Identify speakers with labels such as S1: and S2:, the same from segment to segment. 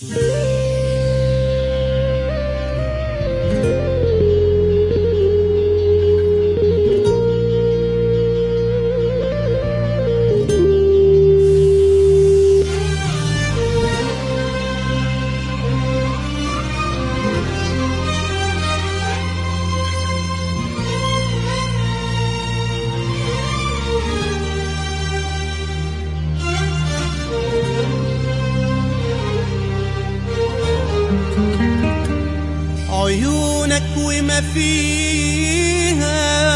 S1: عيونك وما فيها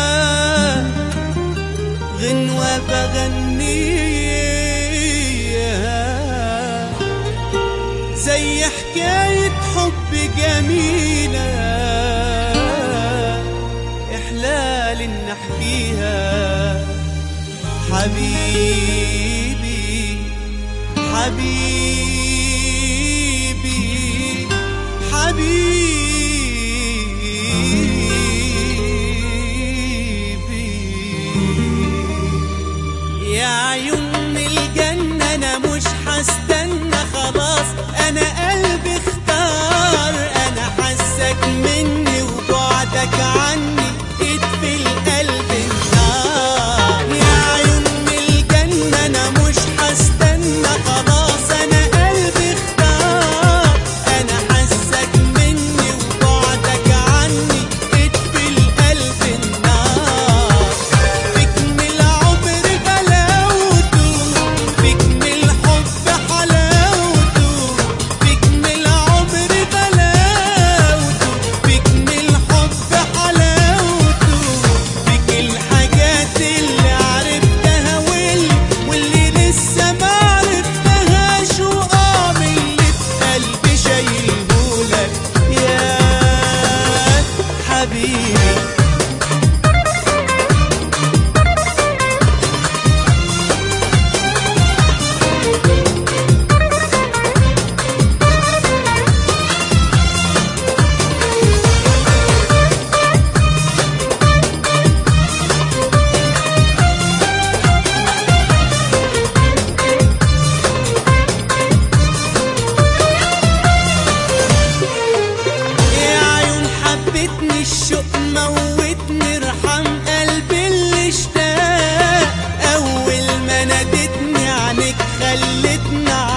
S1: غنوة بغنيها، زي حكاية حب جميلة إحلال إن أحكيها. حبيبي حبيبي حبيبي يا عيون الجنة، أنا مش هستنى خلاص، أنا قلبي اختار، أنا حسك مني وبعدك عني يطفي القلب النار. يا عيون الجنة، أنا مش هستنى خلاص، أنا قلبي اختار، أنا حسك مني وبعدك عني يطفي القلب النار. فيك من العمر غلاوته، فيك من الحب حلاوته، فيك من العمر غلاوته، فيك من الحب حلاوته، فيك الحاجات اللي عرفتها واللي لسه ما عرفتهاش، وقام اللي في قلبي شايلهولك يا حبيبي. يا عيون حبتني الشوق موتني، ارحم قلبي اللي اشتاق، أول ما نادتني عنك خلتني